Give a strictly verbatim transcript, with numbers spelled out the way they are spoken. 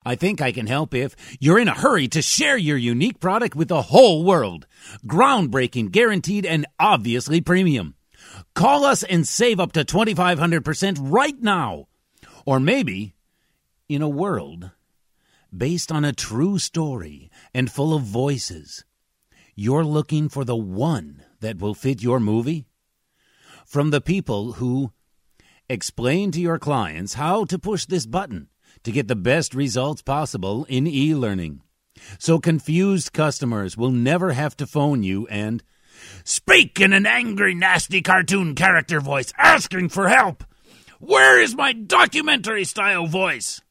I think I can help if you're in a hurry to share your unique product with the whole world. Groundbreaking, guaranteed, and obviously premium. Call us and save up to twenty-five hundred percent right now. Or maybe, in a world based on a true story and full of voices, you're looking for the one that will fit your movie? From the people who explain to your clients how to push this button to get the best results possible in e-learning. So confused customers will never have to phone you and speak in an angry, nasty cartoon character voice asking for help. Where is my documentary-style voice?